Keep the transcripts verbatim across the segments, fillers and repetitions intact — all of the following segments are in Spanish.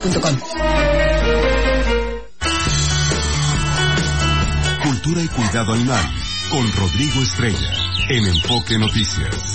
punto com. Cultura y cuidado animal con Rodrigo Estrella en Enfoque Noticias.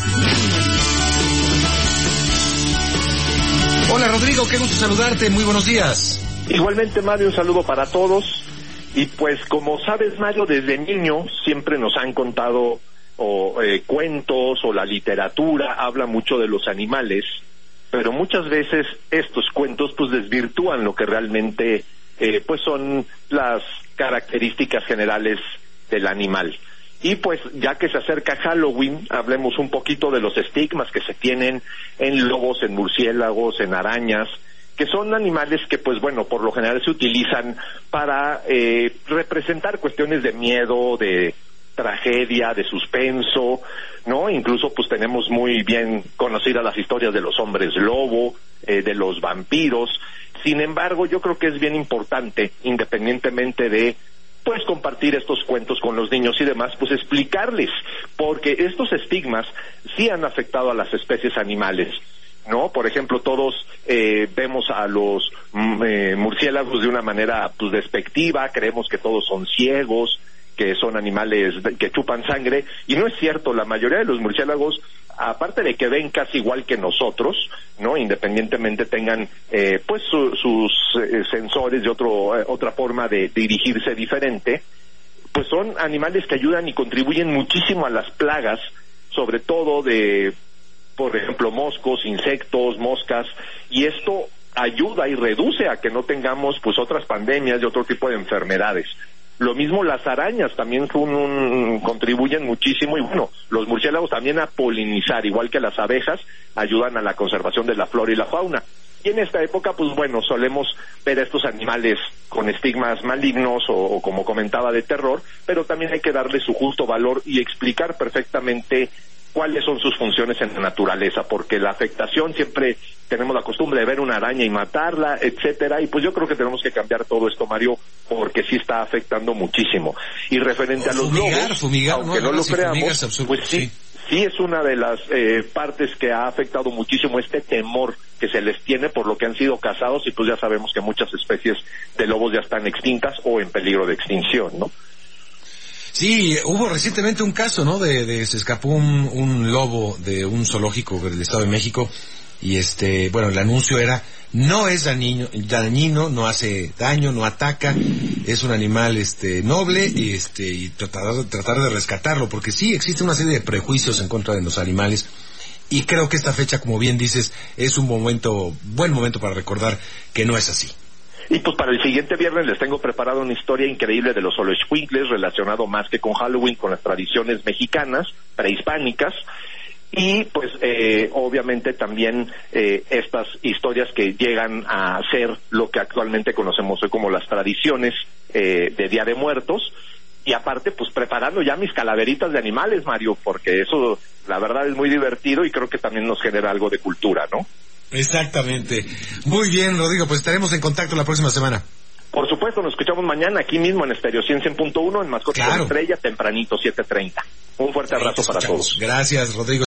Hola Rodrigo, qué gusto saludarte, muy buenos días. Igualmente, Mario, un saludo para todos. Y pues como sabes, Mario, desde niño siempre nos han contado o eh, cuentos o la literatura habla mucho de los animales, pero muchas veces estos cuentos pues desvirtúan lo que realmente eh, pues son las características generales del animal. Y pues ya que se acerca Halloween, hablemos un poquito de los estigmas que se tienen en lobos, en murciélagos, en arañas, que son animales que pues bueno, por lo general se utilizan para eh, representar cuestiones de miedo, de tragedia, de suspenso, ¿no? Incluso pues tenemos muy bien conocidas las historias de los hombres lobo, eh, de los vampiros. Sin embargo, yo creo que es bien importante, independientemente de pues compartir estos cuentos con los niños y demás, pues explicarles, porque estos estigmas sí han afectado a las especies animales, ¿no? Por ejemplo, todos eh, vemos a los mm, eh, murciélagos de una manera pues despectiva, creemos que todos son ciegos, que son animales que chupan sangre, y no es cierto. La mayoría de los murciélagos, aparte de que ven casi igual que nosotros, ¿no? Independientemente tengan eh, pues su, sus eh, sensores de otro, eh, otra forma de dirigirse diferente, pues son animales que ayudan y contribuyen muchísimo a las plagas, sobre todo de, por ejemplo, moscos, insectos, moscas, y esto ayuda y reduce a que no tengamos pues otras pandemias y otro tipo de enfermedades. Lo mismo las arañas también son un, contribuyen muchísimo, y bueno, los murciélagos también a polinizar, igual que las abejas, ayudan a la conservación de la flora y la fauna. Y en esta época, pues bueno, solemos ver a estos animales con estigmas malignos o, o como comentaba, de terror, pero también hay que darle su justo valor y explicar perfectamente cuáles son sus funciones en la naturaleza, porque la afectación siempre tenemos la costumbre de ver una araña y matarla, etcétera, y pues yo creo que tenemos que cambiar todo esto, Mario, porque sí está afectando muchísimo. Y referente o a los fumigar, lobos, fumigar, aunque no, no lo si creamos, absurdo, pues sí, sí, sí es una de las eh, partes que ha afectado muchísimo este temor que se les tiene por lo que han sido cazados, y pues ya sabemos que muchas especies de lobos ya están extintas o en peligro de extinción, ¿no? Sí, hubo recientemente un caso, ¿no? De, de se escapó un, un lobo de un zoológico del Estado de México, y este, bueno, el anuncio era: no es dañino, dañino, no hace daño, no ataca, es un animal este noble, y este y tratar, tratar de rescatarlo, porque sí existe una serie de prejuicios en contra de los animales, y creo que esta fecha, como bien dices, es un momento, buen momento para recordar que no es así. Y pues para el siguiente viernes les tengo preparado una historia increíble de los xoloitzcuintles, relacionado más que con Halloween, con las tradiciones mexicanas, prehispánicas, y pues eh, obviamente también eh, estas historias que llegan a ser lo que actualmente conocemos hoy como las tradiciones eh, de Día de Muertos. Y aparte, pues preparando ya mis calaveritas de animales, Mario, porque eso la verdad es muy divertido y creo que también nos genera algo de cultura, ¿no? Exactamente. Muy bien, Rodrigo, pues estaremos en contacto la próxima semana. Por supuesto, nos escuchamos mañana aquí mismo en Estéreo cien punto uno en Mascotas claro. Estrella, tempranito, siete treinta. Un fuerte abrazo para todos. Gracias, Rodrigo.